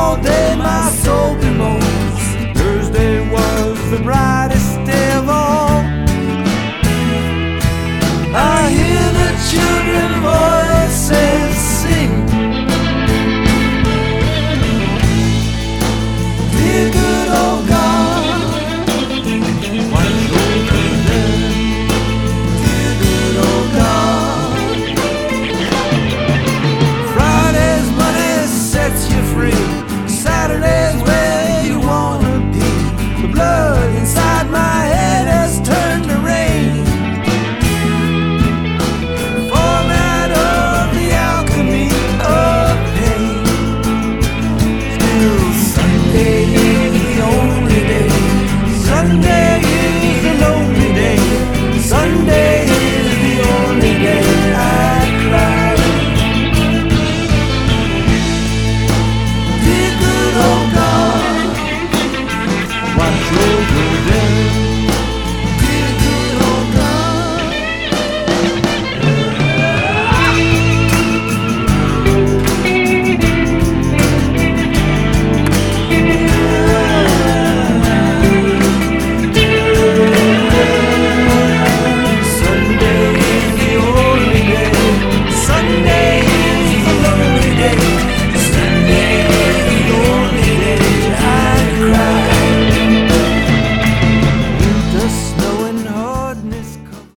all day my soul bemoans. Thursday was the brightest day of all. I hear the children voices sing, dear good old God, watch over them, dear good old God. Friday's money sets you free, Saturday's where you wanna be. The blood inside my head has turned to rain. Format of the alchemy of pain. Still